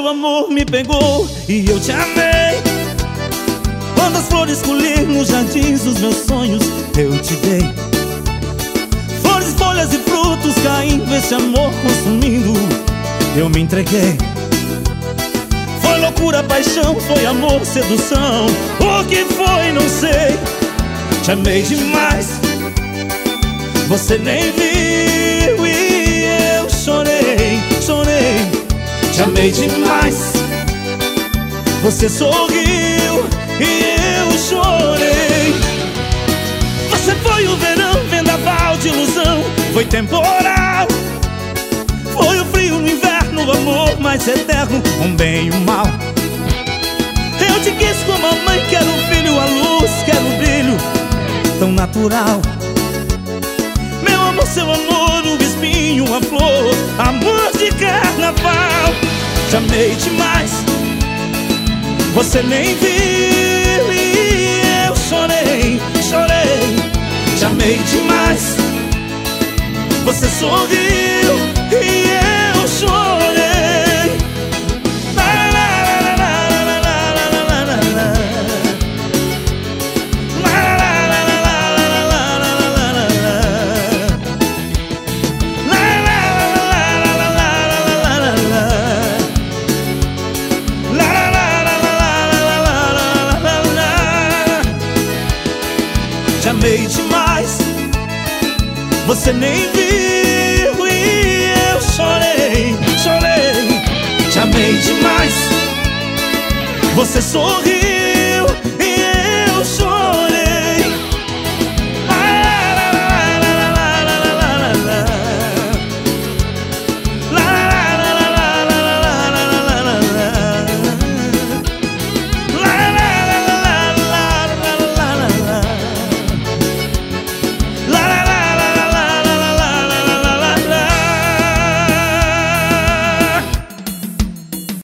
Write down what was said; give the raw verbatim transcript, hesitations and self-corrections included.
seu amor me pegou e eu te amei. Quantas flores colhi nos jardins dos meus sonhos eu te dei. Flores, folhas e frutos caindo, esse amor consumindo, eu me entreguei. Foi loucura, paixão, foi amor, sedução. O que foi, não sei. Te amei demais, você nem viu e eu chorei, chorei. Te amei demais, você sorriu e eu chorei. Você foi o verão, vendaval de ilusão, foi temporal. Foi o frio no inverno, o amor mais eterno, um bem e um mal. Eu te quis como a mãe quer o filho, a luz quer o brilho tão natural. Meu amor, seu amor, o espinho, a flor, amor de carnaval. Te amei demais, você nem viu e eu chorei, chorei. Te amei demais, você sorriu e eu chorei. Te amei demais, você nem viu e eu chorei, chorei. Te amei demais, você sorriu